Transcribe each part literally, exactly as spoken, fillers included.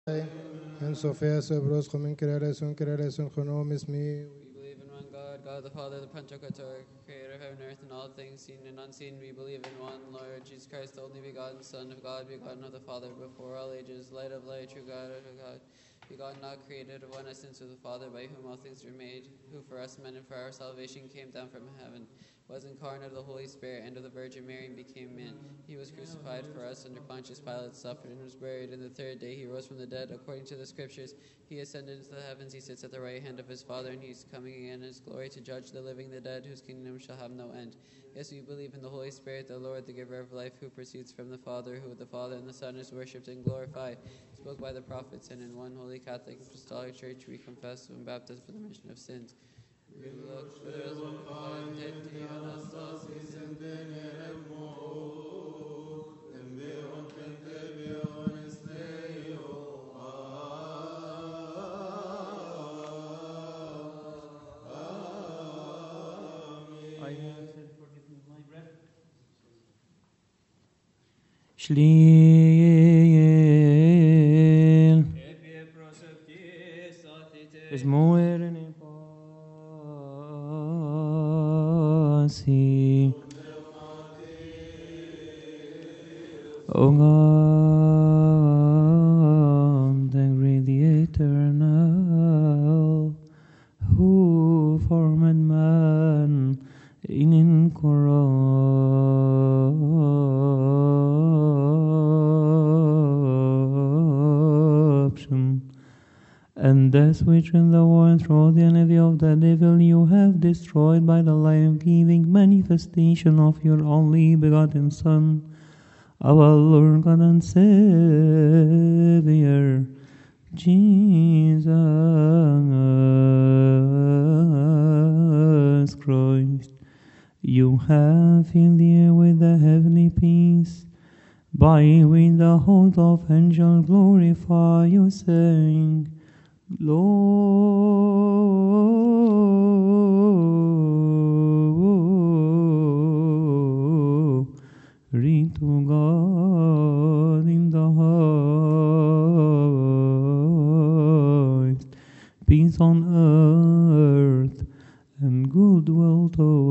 En Sophia Sobros Comin Crearesun Crearesun Honom is me. We believe in one God, God the Father, the Pantocrator, creator of heaven and earth and all things seen and unseen. We believe in one Lord Jesus Christ, the only begotten Son of God, begotten of the Father before all ages, light of light, true God of God, begotten, not created, of one essence with the Father, by whom all things were made, who for us men and for our salvation came down from heaven, was incarnate of the Holy Spirit and of the Virgin Mary and became man. He was crucified for us under Pontius Pilate, suffered and was buried, and the third day he rose from the dead, according to the Scriptures. He ascended into the heavens, he sits at the right hand of his Father, and he is coming again in his glory to judge the living and the dead, whose kingdom shall have no end. Yes, we believe in the Holy Spirit, the Lord, the giver of life, who proceeds from the Father, who with the Father and the Son is worshipped and glorified, spoke by the prophets, and in one holy Catholic Apostolic Church we confess and baptize for the remission of sins. We look for the resurrection I have said, forgive me my breath. Shliel es muere en pasi. O God, the great, the eternal, who formed man in incorruption, and death which in the world through the envy of the devil you have destroyed by the life-giving manifestation of your only begotten Son, our Lord God and Savior, Jesus Christ. You have filled the air with the heavenly peace, by which the host of angels glorify you, saying, Glory to God in the highest, peace on earth, and goodwill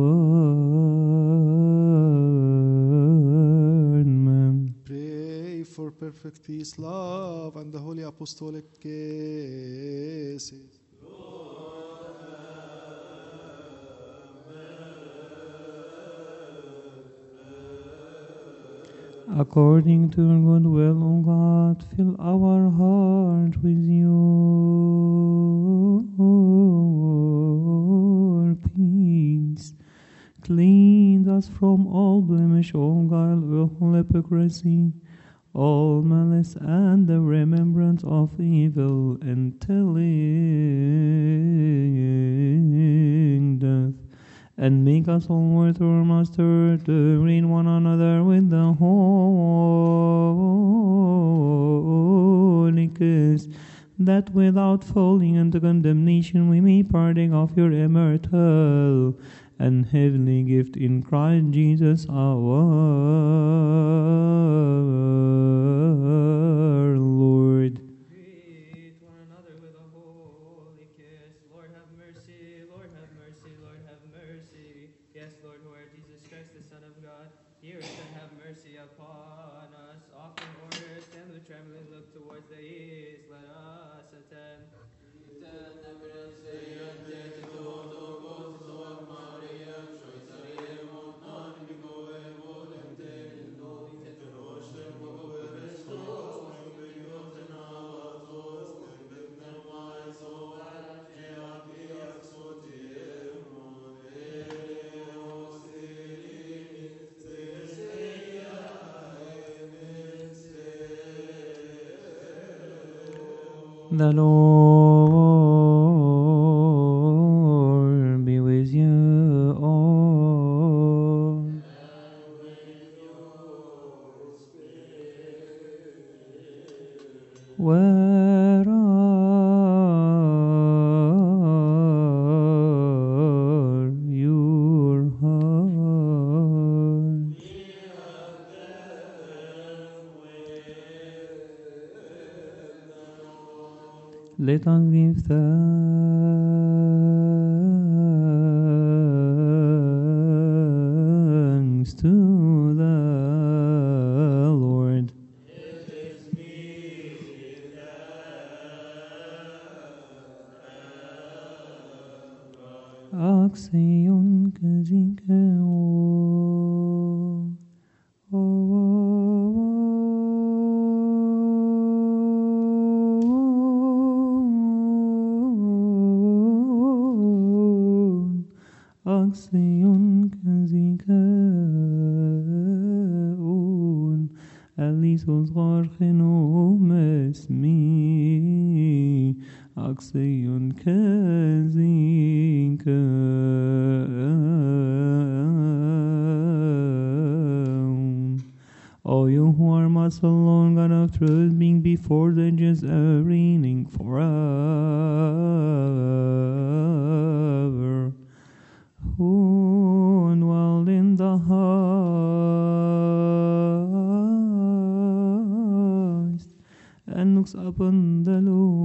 toward men. Pray for perfect peace, love, and the holy apostolic cases. According to your good will, O God, fill our heart with your peace. Cleanse us from all blemish, all guile, all hypocrisy, all malice, and the remembrance of evil, and telling death. And make us all worthy through our Master to reign one another with the Holy Ghost, that without falling into condemnation we may partake of your immortal and heavenly gift in Christ Jesus our Lord. Greet one another with a holy kiss. Lord have mercy, Lord have mercy, Lord have mercy. Yes, Lord, who art Jesus Christ, the Son of God, hear us and have mercy upon us. Often order, stand with trembling, look towards the east. Let us attend. The Lord be with you all. Where are your hearts? Let us give thanks to the Lord. Axion Kazinkaon. Axion Kazinkaon. Alisos Garcheno Mesmi. Axion Kazinkaon. O you who are muscle long God of truth, being before the ages, uh, reigning forever, who dwell in the highest, and looks upon the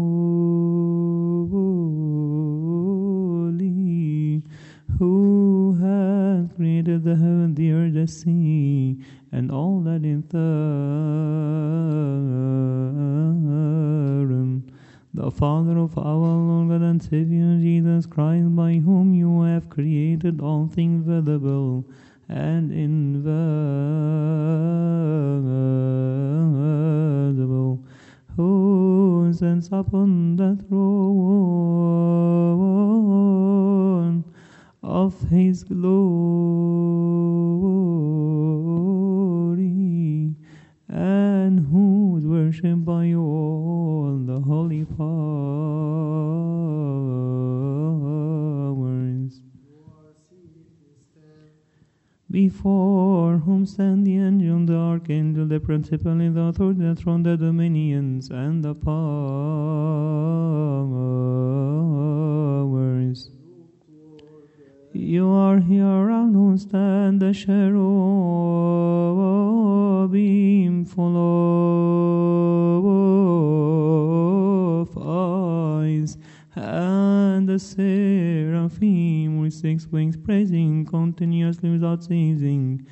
lowly, who has created the heaven, the earth, the sea, and all that in them, the Father of our Lord God and Savior Jesus Christ, by whom you have created all things visible and invisible, who sits upon the throne of his glory, and who is worshipped by all the holy powers, before whom stand the angel, the archangel, the principality, the authority, the throne, the dominions, and the powers. You are here around who stand the cherubim full of eyes, and the seraphim with six wings, praising continuously without ceasing,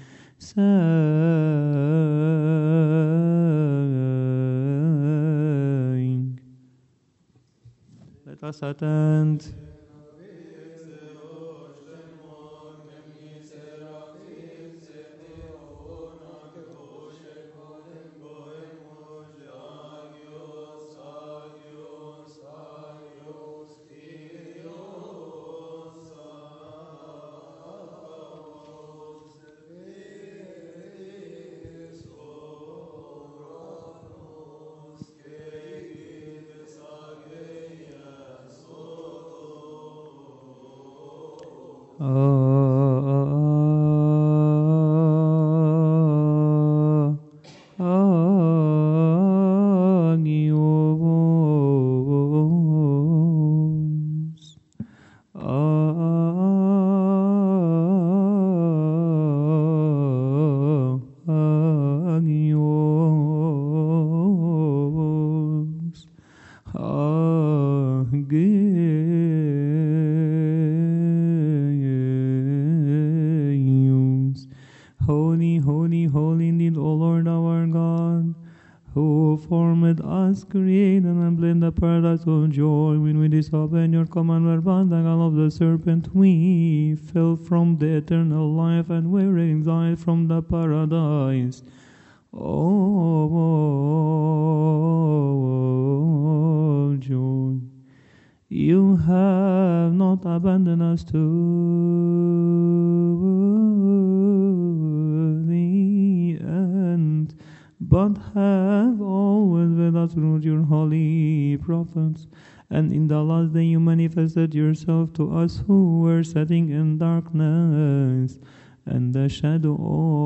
saying, let us attend. Holy, holy, holy indeed, O Lord our God, who formed us, created and blend the paradise of joy when we disobeyed your command, whereby the gall of the serpent we fell from the eternal life and were exiled from the paradise. Oh, joy! You have not abandoned us to the end, but have always with us through your holy prophets. And in the last day you manifested yourself to us who were sitting in darkness and the shadow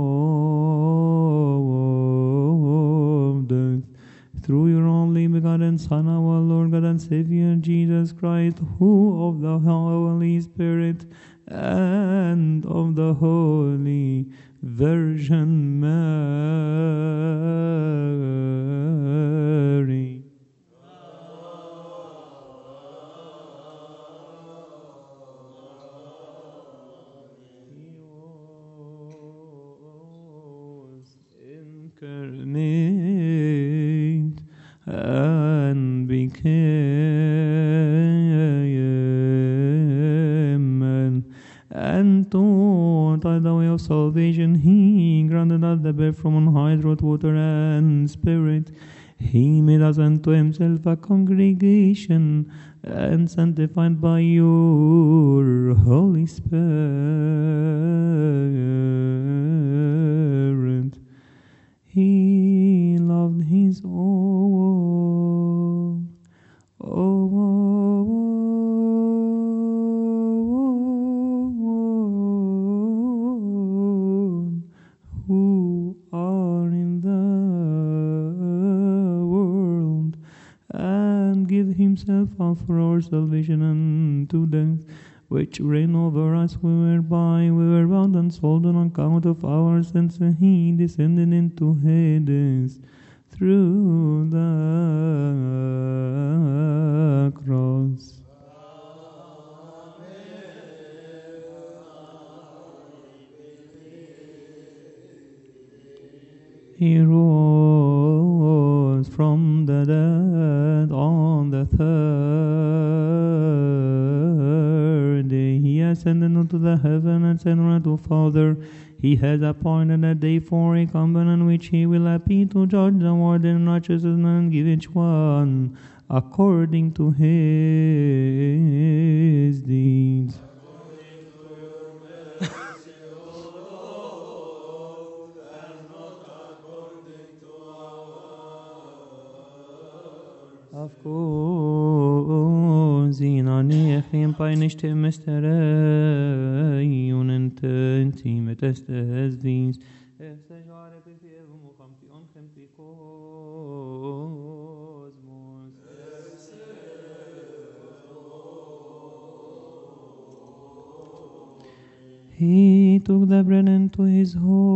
of death, through your only begotten Son, our Lord God and Savior Jesus Christ, who of the Holy Spirit and of the Holy Virgin Mary incarnate and became man, and taught us the way of salvation. He granted us the birth from on high through water and spirit. He made us unto himself a congregation, and sanctified by your Holy Spirit. He loved his own. Own who are in the world, and give himself up for our salvation unto death, which reign over us, whereby we were bound and sold on account of our sins. He descended into Hades through the cross. He rose from the dead on the third day. He ascended into the heaven and said unto Father, He has appointed a day for a covenant which he will appear to judge the world in righteousness and give each one according to his deeds. Of course, in our name, by nicht mystery, unententi met estes dienst. Es sejare pifierum ucamti oncemti cosmos. He took the bread into his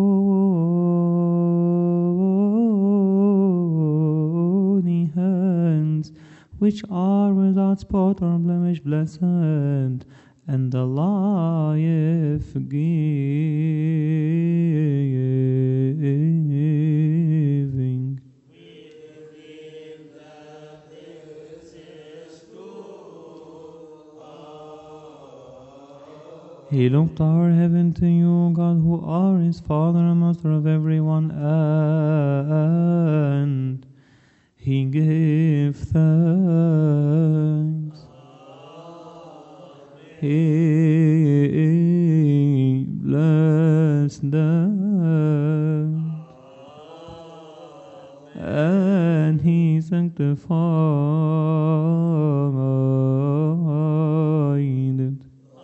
holy hands, which are without spot or blemish, blessed, and the life giving. He looked toward heaven to you, God, who are his Father and Master of everyone, and he gave thanks. He blessed them, and he sanctified it.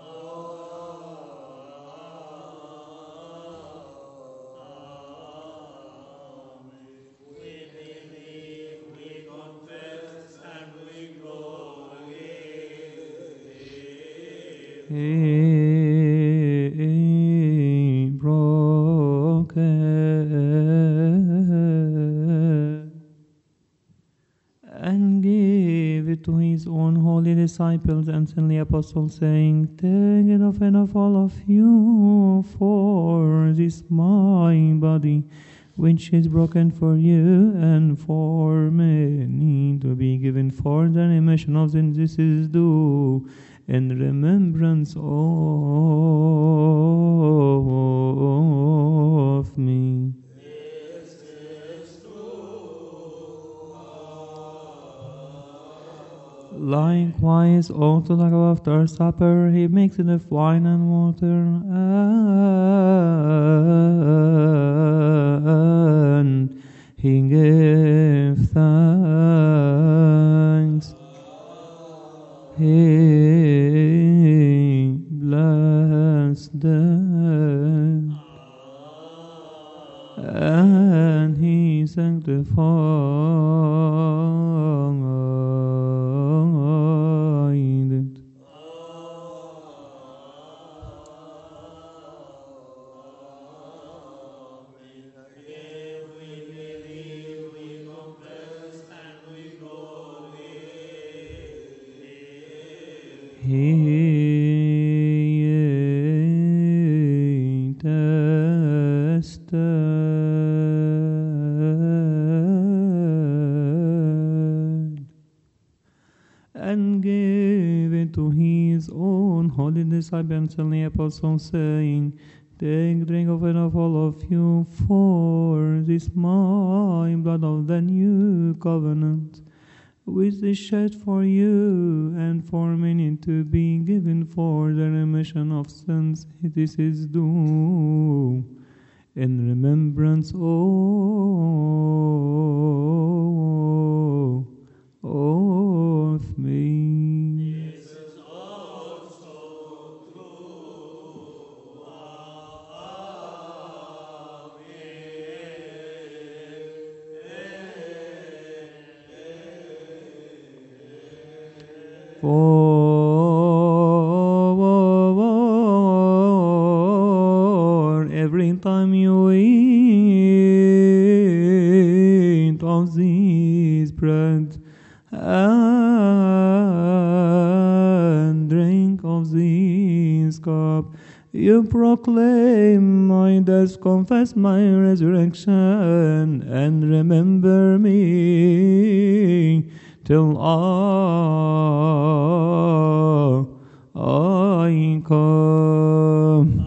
He broke it and gave it to his own holy disciples and saintly apostles, saying, Take it of and of all of you, for this my body, which is broken for you and for many, to be given for the remission of sins. This is due in remembrance of me. Likewise, also the cup after supper, he makes it of wine and water, and he gave thanks. He blessed them, and he sanctified it. He tested and gave it to his own holy disciples and the apostles, saying, Take, drink of it of all of you, for this my blood of the new covenant, which is shed for you and for many to be given for the remission of sins. This is due in remembrance of, of me. This is also true of For every time you eat of this bread and drink of this cup, you proclaim my death, confess my resurrection, and remember me till I, I come.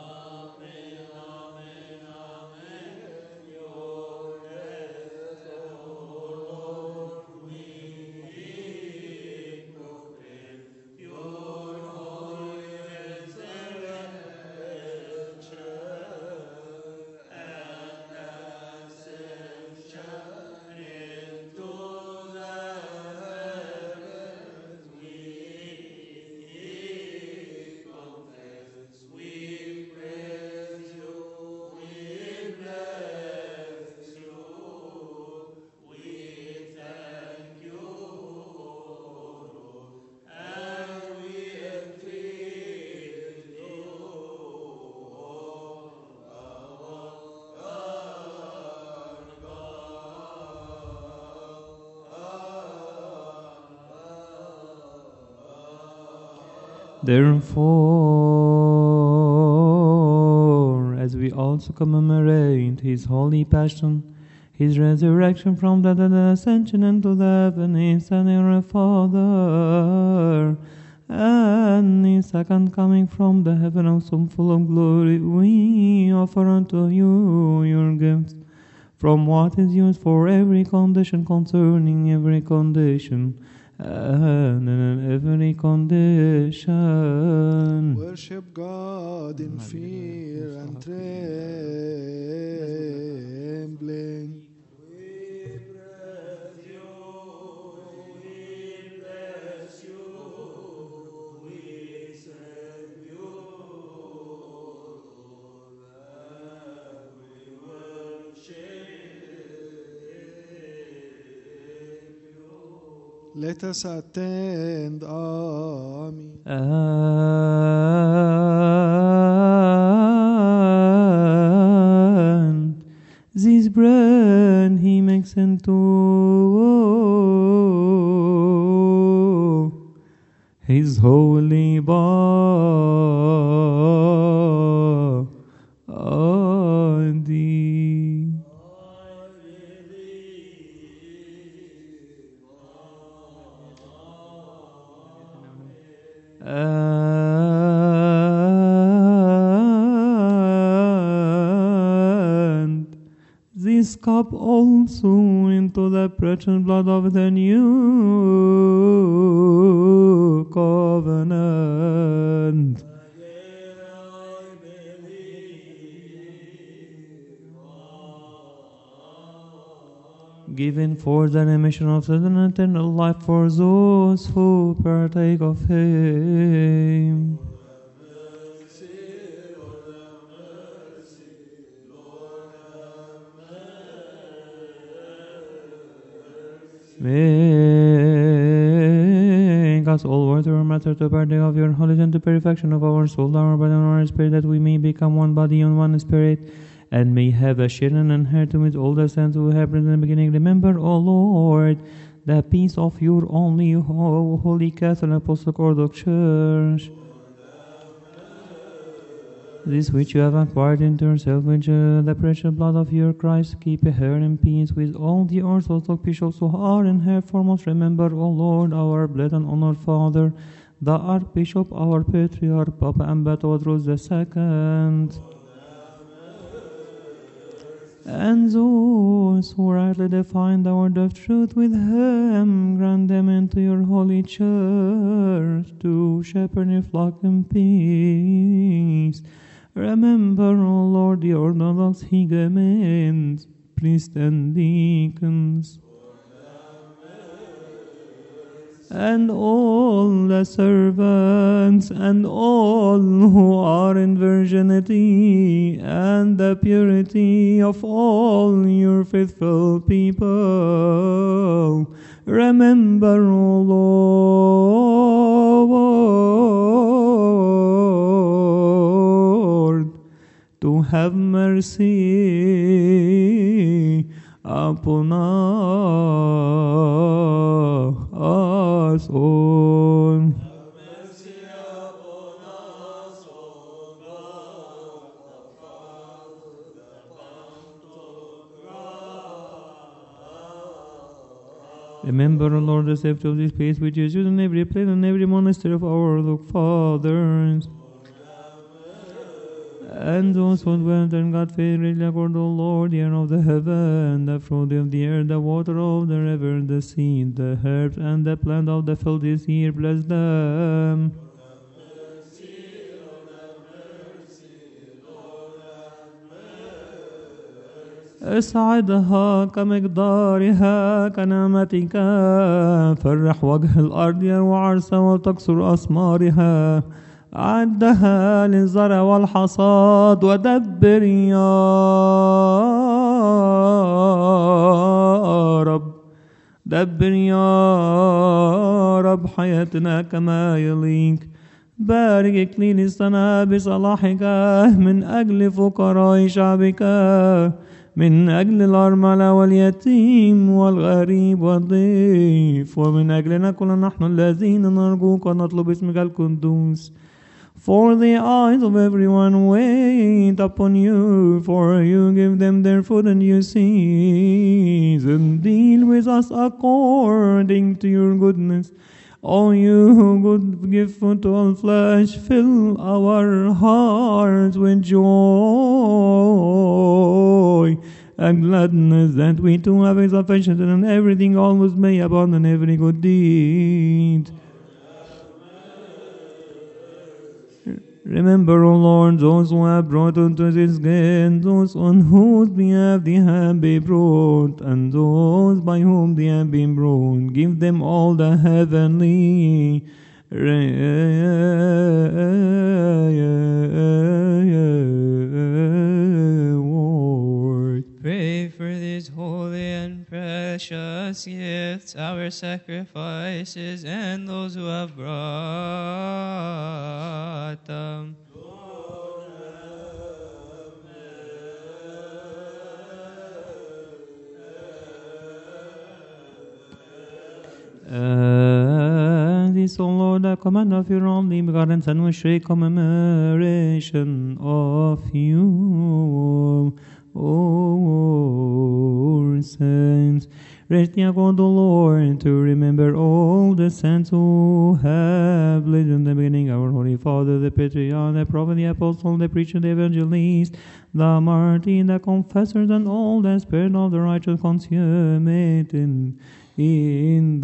Therefore, as we also commemorate his holy passion, his resurrection from the dead, and ascension into the heavens, and our Father, and his second coming from the heaven of some full of glory, we offer unto you your gifts, from what is used for every condition, concerning every condition, and in every condition. Worship God in fear and trembling. Let us attend. Amen. And this bread he makes into his holy body. And this cup also into the precious blood of the new covenant, given for the remission of sin and eternal life for those who partake of him. Make us all worthy, O Master, to partake of your holy and to perfection of our soul, our body, and our spirit, that we may become one body and one spirit, and may have a share and inheritance with all the saints who have been in the beginning. Remember, O Lord, the peace of your only ho- holy Catholic Apostolic Orthodox Church, This which you have acquired into yourself, which uh, the precious blood of your Christ, keep her in peace with all the Orthodox bishops who are in her foremost. Remember, O Lord, our blessed and honored Father, the Archbishop, our Patriarch, Papa Ambatodros the Second, and those who rightly define the word of truth with him, grant them into your holy church to shepherd your flock in peace. Remember, O Lord, the Orthodox Higumens, priests and deacons, and all the servants, and all who are in virginity, and the purity of all your faithful people. Remember, O Lord, to have mercy upon us all. Remember, O Lord, the safety of this place which is used in every place and every monastery of our Lord fathers. And those who dwelt in God faithfully accord, O Lord, the air of the heaven, the fruit of the earth, the water of the river, the seed, the herbs, and the plant of the field this year, bless them. اسعدها كمقدارها كنعمتك، فرح وجه الأرض يروى عرسها وتكسر أثمارها، عدها للزرع والحصاد، ودبر يا رب، دبر يا رب حياتنا كما يليق. بارك إكليل السنة بصلاحك من أجل فقراء شعبك، من أجل الأرملة واليتيم والغريب والضيف، ومن أجلنا كلنا نحن الذين نرجوك ونطلب اسمك القدوس. For the eyes of everyone wait upon you, for you give them their food in due season. Deal with us according to your goodness. O you who good give food to all flesh, fill our hearts with joy and gladness, that we too have sufficient in everything always may abound in every good deed. Remember, O Lord, those who have brought unto this gain, those on whose behalf they have been brought, and those by whom they have been brought. Give them all the heavenly reward. Pray for these holy and precious gifts, our sacrifices, and those who have brought them. And this, O Lord, the command of your only begotten Son, we shake commemoration of you, O saints. Raise the God, O Lord, to remember all the saints who have lived in the beginning, our Holy Father, the Patriarch, the Prophet, the Apostle, the Preacher, the Evangelist, the Martyr, the Confessors, and all the Spirit of the righteous consummate in, in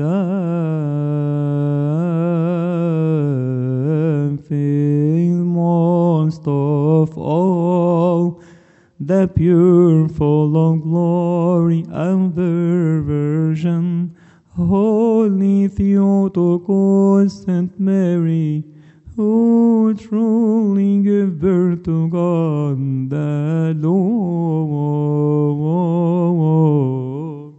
the faith, most of all, the pure, full of glory and virgin, Holy Theotokos, Saint Mary, who truly gave birth to God the Lord.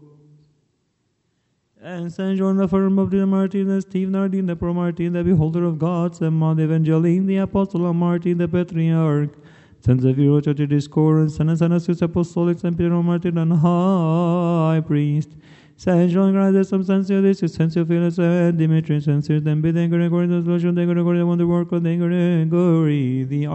And Saint John, the firm of the Martyr, the Steve Nardine, the Pro-Martyr, the Beholder of God, Saint Maud Evangeline, the Apostle of Martyr, the Patriarch, Saint Xavier, Church Discourse, Saint Athanasius Apostolic, Saint Peter Martyr, and High Priest, Saint John Gradus, Substantia, this is Sensio Philus, and Dimitri, Sensio, then Bidden Gregory, the Solution, the Gregory, the Wonder Work of the Gregory, the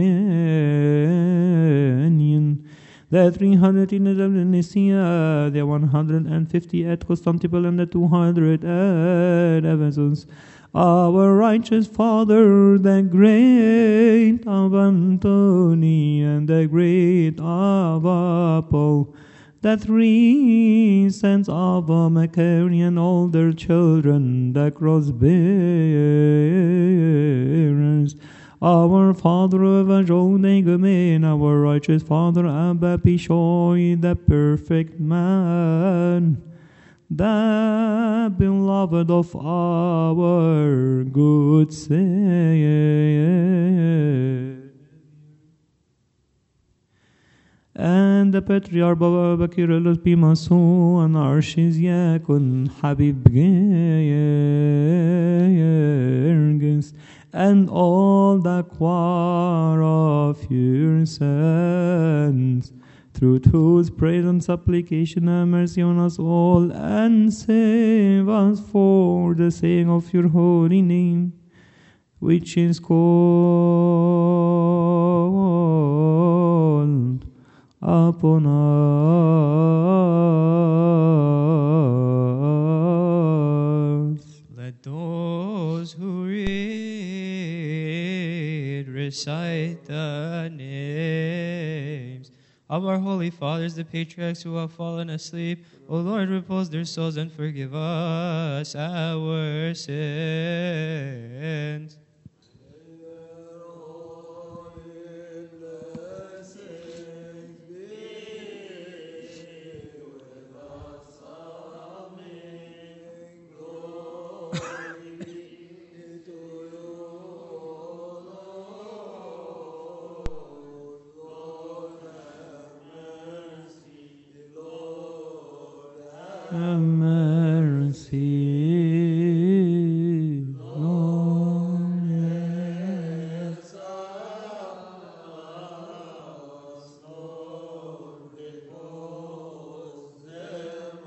Armenian, the three hundred in the Nicaea, the one hundred fifty at Constantinople, and the two hundred at Ephesus. Our righteous Father, the great of Antony, and the great of Paul, the three saints of Macarian, all their children, the cross bearers, our Father of Ajonegamen, our righteous Father Abba Pishoi, the perfect man, the beloved of our good Savior, and the Patriarch Baba Bakirulus Pimasu and Archisiakon Habib Gerges, and all the choir of your saints, through whose praise and supplication have mercy on us all, and save us for the sake of your holy name, which is called upon us. Let those who read recite the names of our holy fathers, the patriarchs who have fallen asleep. O Lord, repose their souls and forgive us our sins. Have mercy, Lord. Yes, us, Lord, repose them,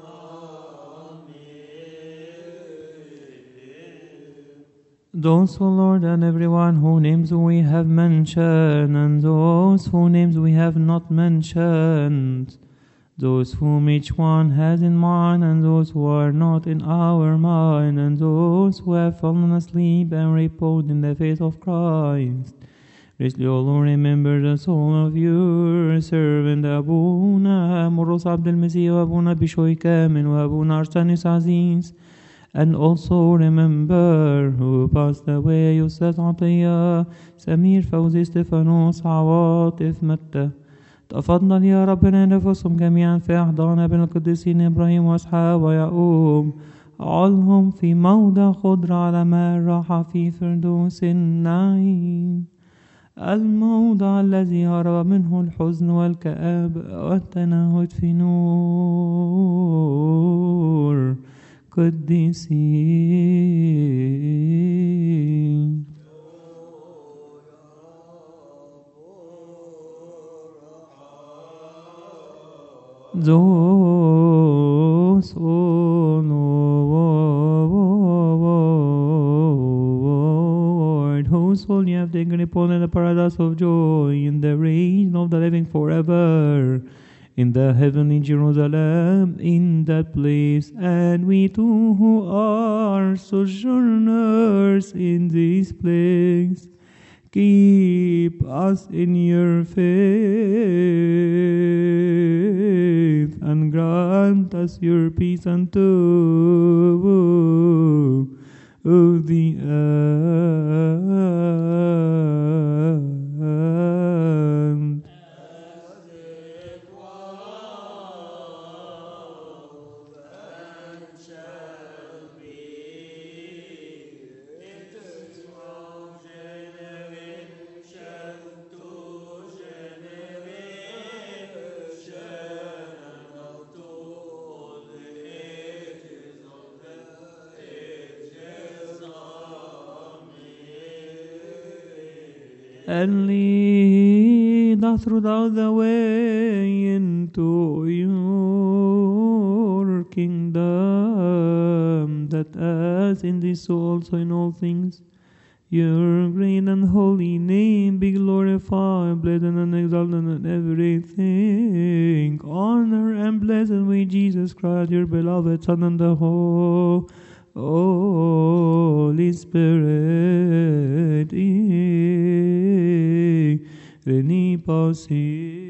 amen. Those, O Lord, and everyone whose names we have mentioned, and those whose names we have not mentioned, those whom each one has in mind, and those who are not in our mind, and those who have fallen asleep and reposed in the faith of Christ. Graciously, O Lord, remember the soul of your servant Abuna Moros Abdel Mesih, Abuna Bishoy Kamil, Abuna Arsanis Aziz, and also remember who passed away, Yusuf Atiyah, Samir Fawzi, Stefanos, Awatif Matta. تفضل يا ربنا نفسهم جميعا في أحضان ابن القديسين إبراهيم وإسحاق ويعقوب، علهم في موضع خضر على ماء الراحة في فردوس النعيم، الموضع الذي هرب منه الحزن والكآبة والتنهد في نور قديسين. Those, O Lord, whose soul you have taken upon in the paradise of joy, in the reign of the living forever, in the heavenly Jerusalem, in that place, and we too who are sojourners in this place, keep us in your faith, and grant us your peace unto the end. As it was and shall be, it is from generation to generation, and unto the ages of the ages. Amen. And lead us throughout the way into your kingdom. that as in this so also in all things your great and holy name be glorified, blessed and exalted in everything. Honor and blessed with Jesus Christ, your beloved Son, and the whole Holy Spirit. Reni pasi.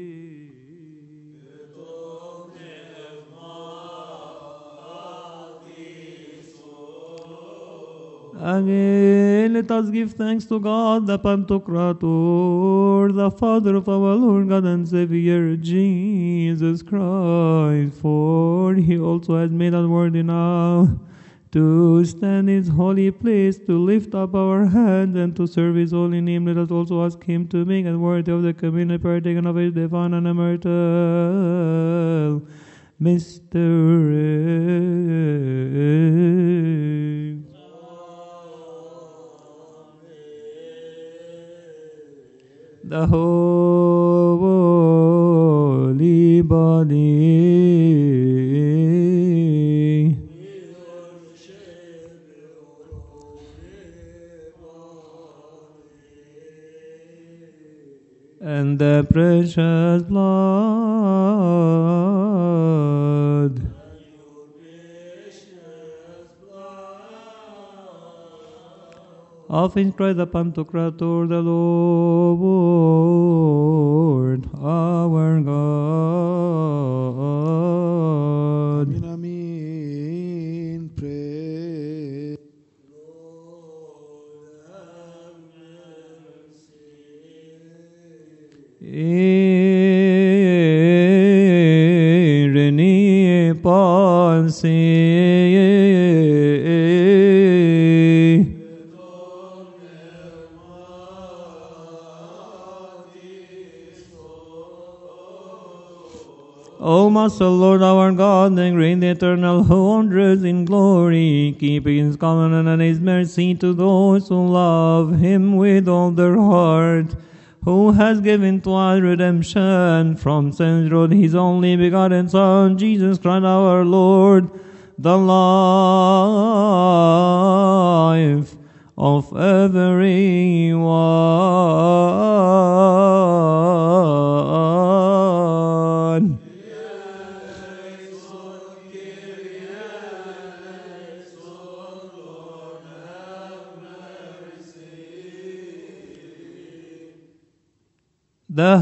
Again, let us give thanks to God, the Pantocrator, the Father of our Lord God and Savior, Jesus Christ, for He also has made us worthy now to stand in His holy place, to lift up our hands, and to serve His holy name. Let us also ask Him to make us worthy of the communion partaken of His divine and immortal mystery. The holy body and the precious blood of His Christ the Pantocrator, the Lord, our God. Amin, amin. Pray. Irene Pansi. O Master Lord our God, the great eternal who wonders in glory, keeping His covenant and His mercy to those who love Him with all their heart, who has given to us redemption from sin through His only begotten Son, Jesus Christ our Lord, the life of everyone. The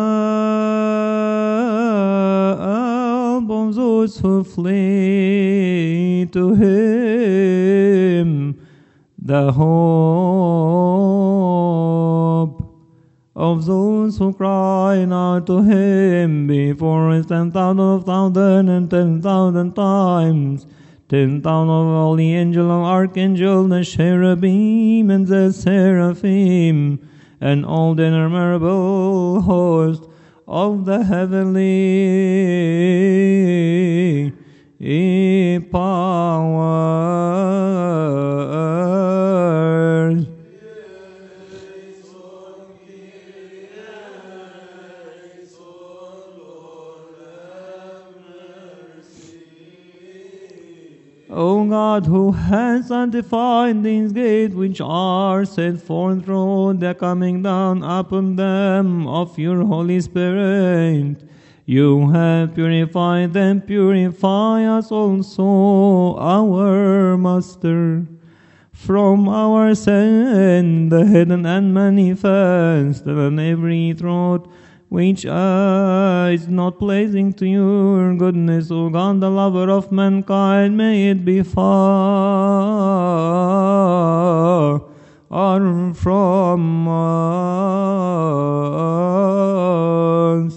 help of those who flee to Him, the hope of those who cry out to Him before His ten thousand of thousand and ten thousand times, ten thousand of all the angel and archangel, the cherubim and the seraphim, and all the innumerable host of the heavenly powers. O God, who has sanctified these gates which are set forth through the coming down upon them of your Holy Spirit, you have purified them, purify us also, our Master, from our sin, the hidden and manifest, and every thought which uh, is not pleasing to your goodness, O God, the lover of mankind, may it be far from us.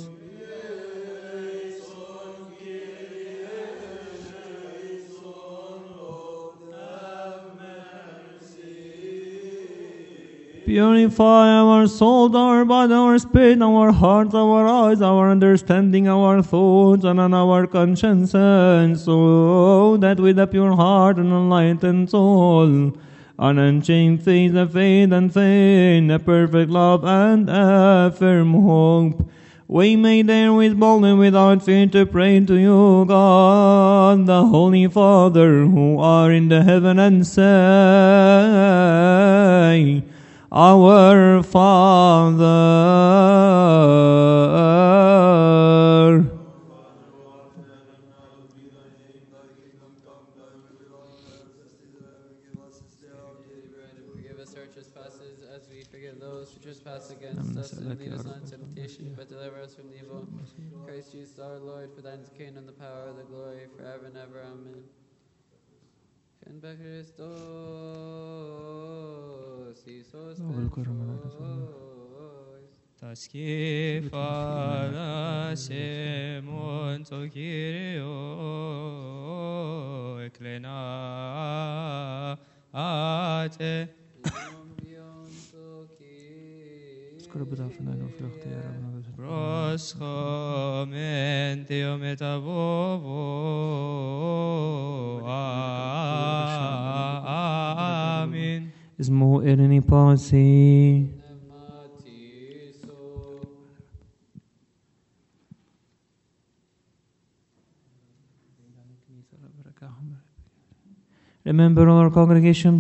Purify our soul, our body, our spirit, our hearts, our eyes, our understanding, our thoughts, and our consciences, so that with a pure heart and enlightened soul, an unchanged faith, a faith and faith, a perfect love, and a firm hope, we may dare with boldness without fear to pray to you, God, the Holy Father, who are in the heaven, and say, Our Father. Forgive us our trespasses as we forgive those who trespass against us, and lead us not into temptation, but deliver us from evil. Christ Jesus our Lord, for thine is the kingdom, the power, the glory, forever and ever. Amen. En per Christos, Iisus Christos. Taski falasemon to Kyrio eklena ate. Proschomen teo metavovo. Amen. Ismo ereni pasi. Remember our congregation,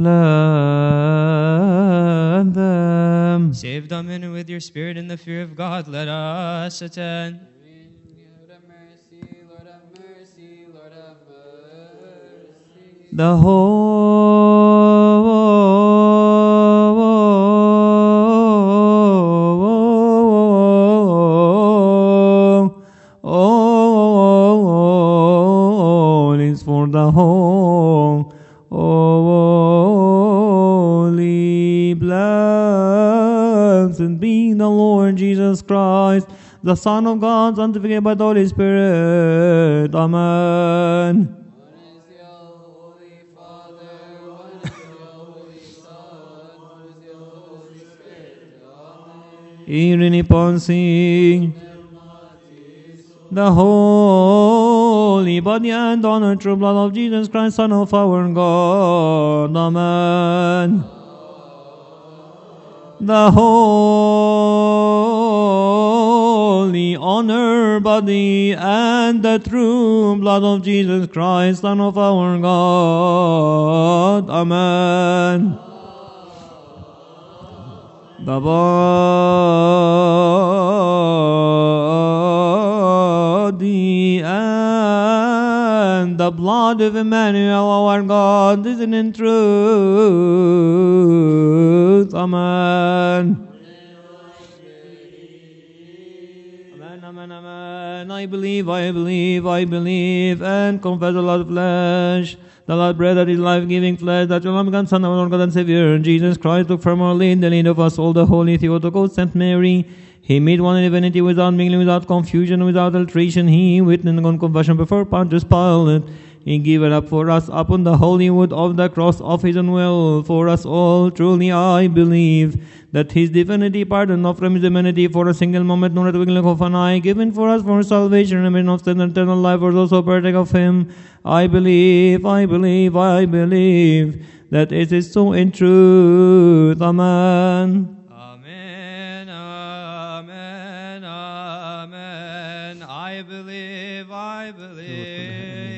bless them. Save them in with your spirit in the fear of God. Let us attend. Lord have mercy, Lord have mercy, Lord have mercy. The whole is for the whole. Holy, blessed be the Lord Jesus Christ, the Son of God, sanctified by the Holy Spirit. Amen. One is the Holy Father, one is the Holy Son, one is the Holy Spirit. Amen. Irene Ponsi, the holy body and honor, true blood of Jesus Christ, Son of our God. Amen. The holy honor, body, and the true blood of Jesus Christ, Son of our God. Amen. The body and the blood of Emmanuel, our God, is in truth. Amen. Amen, amen, amen. I believe, I believe, I believe, and confess the Lord of flesh, the Lord bread that is life-giving flesh, that your Lamb, Son of our Lord God and Savior, Jesus Christ, took from our lead, the lead of us all, the Holy Theotokos, Saint Mary. He made one in divinity without mingling, without confusion, without alteration. He witnessed on confession before Pontius Pilate. He gave it up for us upon the holy wood of the cross of his own will. For us all, truly I believe that his divinity pardoned not from his humanity for a single moment, nor a twinkling of an eye, given for us for salvation, remission of sin and eternal life for those who partake of him. I believe, I believe, I believe that it is so in truth. Amen. Amen, amen, amen. I believe, I believe.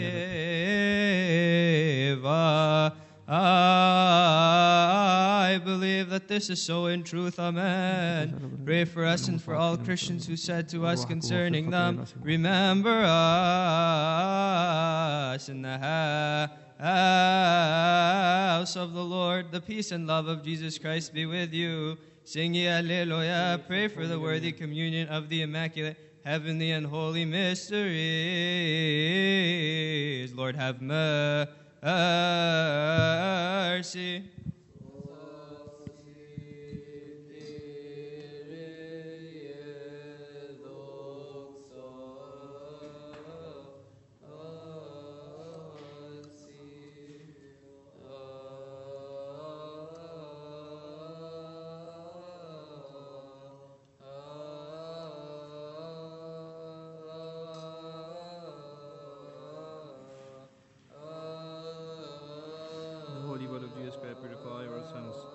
Uh, I believe that this is so in truth. Amen. Pray for us and for all Christians who said to us concerning them, remember us in the house of the Lord. The peace and love of Jesus Christ be with you. Sing ye Alleluia. Pray for the worthy communion of the Immaculate, heavenly, and holy mysteries. Lord, have mercy.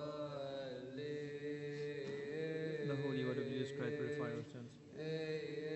The holy word of Jesus Christ purify our sins.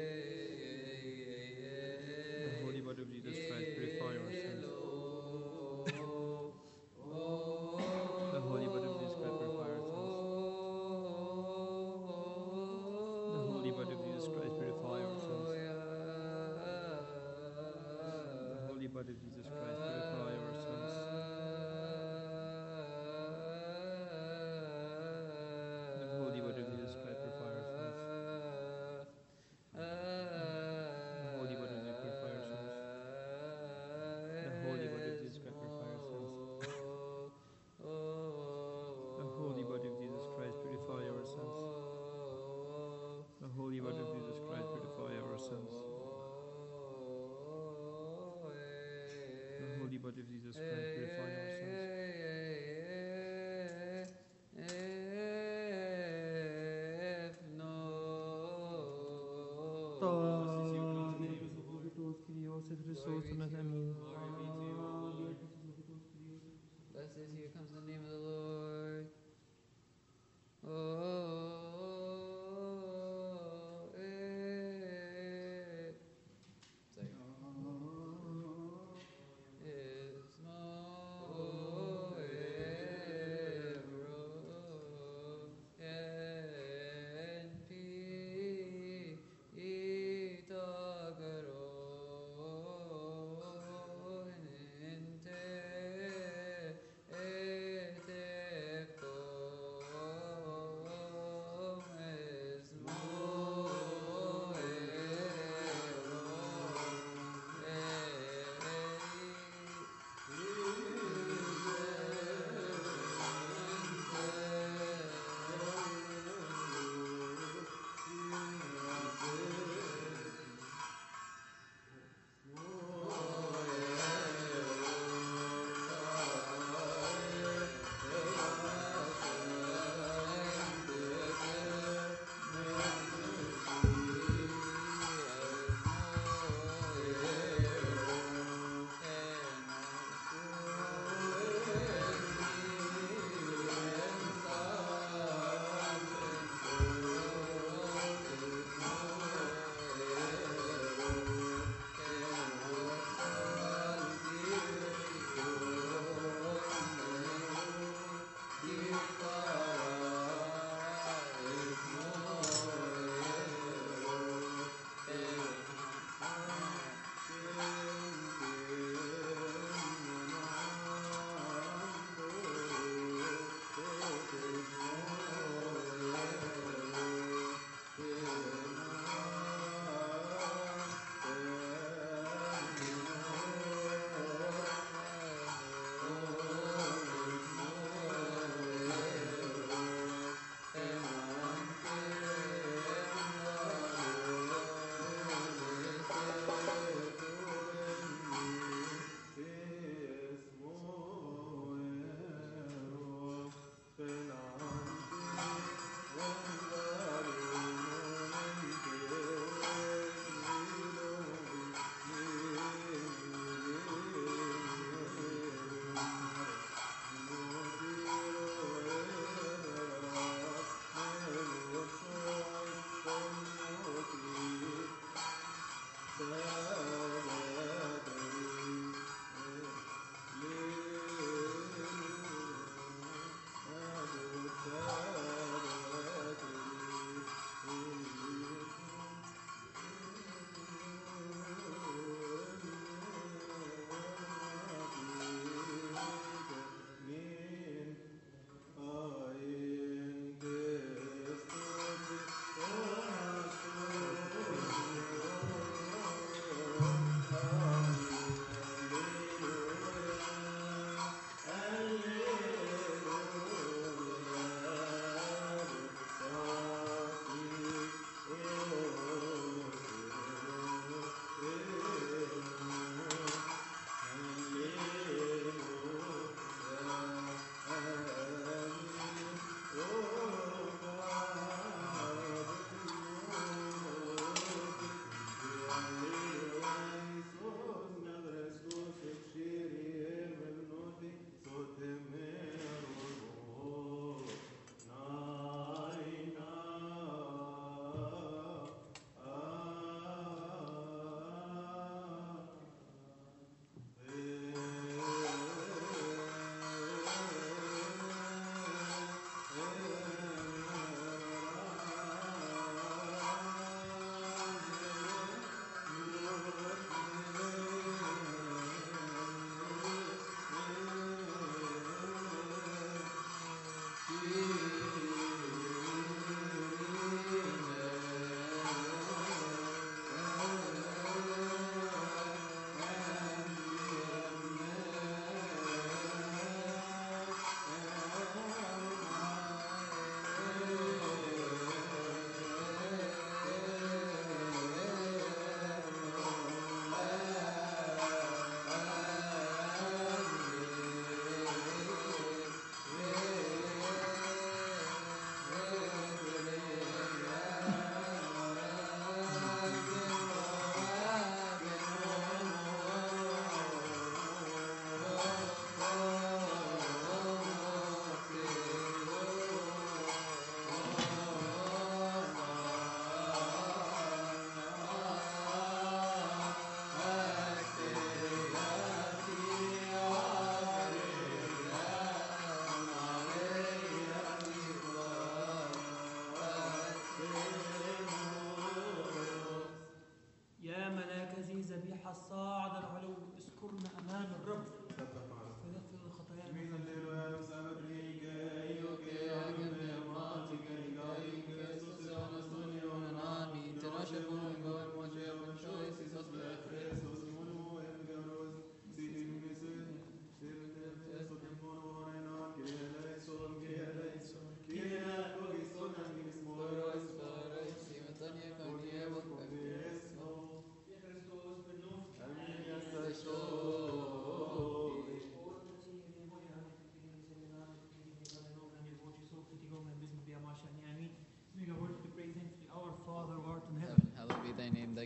Blessed is he who comes in the name of the Lord. Oh, it. Sorry. Is mo evro en pi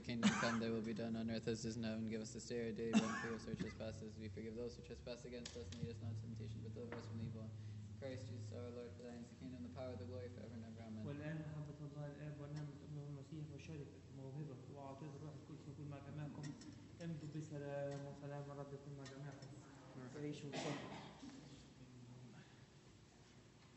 thy kingdom come, thy will be done on earth as it is in heaven. Give us this day our daily bread, and forgive us our trespasses, as we forgive those who trespass against us, and lead us not into temptation, but deliver us from evil. Christ Jesus our Lord, for thine is the kingdom, the power, the glory, forever and ever. Amen. والآن محبة الله الآب ونعمة ابنه المسيح وشركة موهبة وعطية الروح القدس يكون مع جميعكم. امضوا بسلام وسلام الرب يكون مع جميعكم. تعيشوا